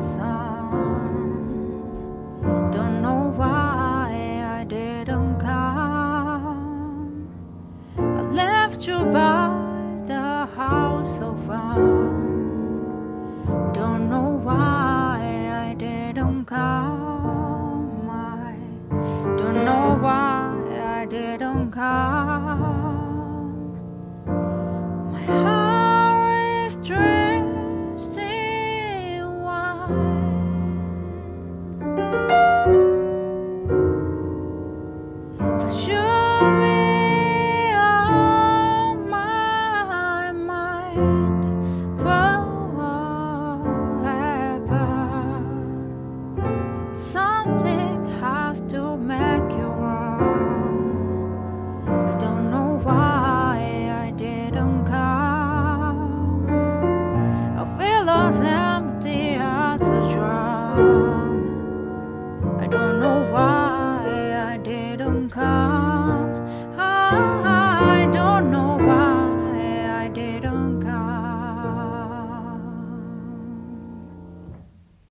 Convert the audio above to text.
sun. Don't know why I didn't come. I left you by the house of fun. Don't know why I didn't come. I don't know why I didn't come. My heart is drifting wide, but you're on my mind forever. Something has to make you wrong. I don't know why I didn't come. I feel as empty as a drum.